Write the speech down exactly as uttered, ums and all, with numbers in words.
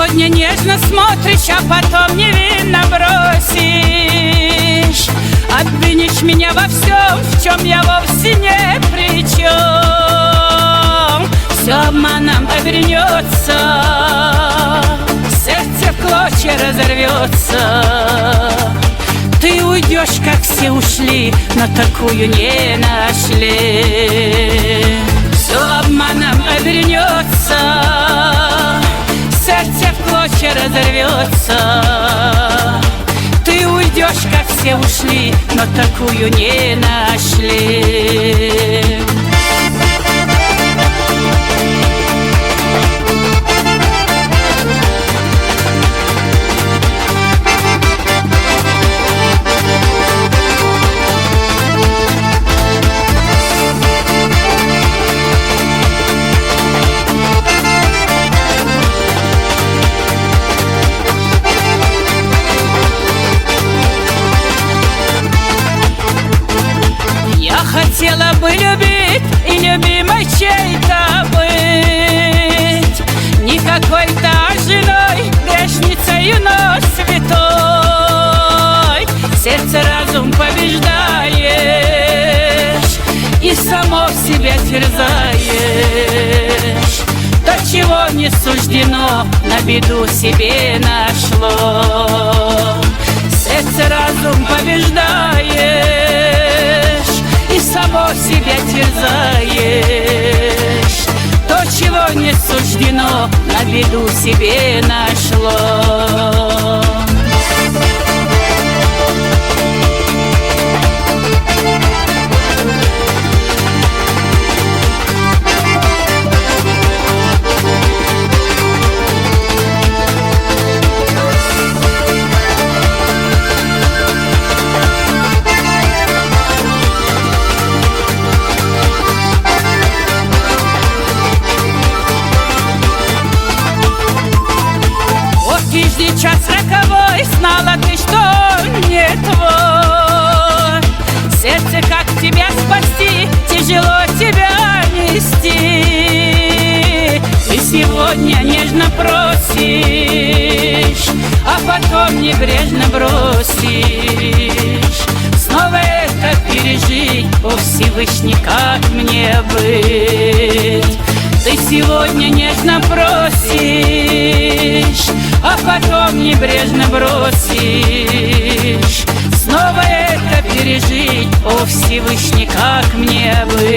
сегодня нежно смотришь, а потом невинно бросишь. Обвинишь меня во всем, в чем я вовсе не при чем. Все обманом обернется, сердце в клочья разорвется. Ты уйдешь, как все ушли, но такую не нашли. Все обманом обернется, сердце в клочья разорвется. Ты уйдешь, как все ушли, но такую не нашли. Хотела бы любить и любимой чьей-то быть, не какой-то женой, грешницею, но святой. Сердце разум побеждаешь и само себя терзаешь. То, чего не суждено, на беду себе нашло. Сердце разум побеждаешь и само себя терзаешь. То, чего не суждено, на беду себе нашло. Жди час роковой, знала ты, что он не твой. Сердце, как тебя спасти, тяжело тебя нести. Ты сегодня нежно просишь, а потом небрежно бросишь. Снова это пережить, о Всевышний, как мне быть? Ты сегодня нежно просишь, а потом небрежно бросишь. Снова это пережить, о Всевышний, как мне быть?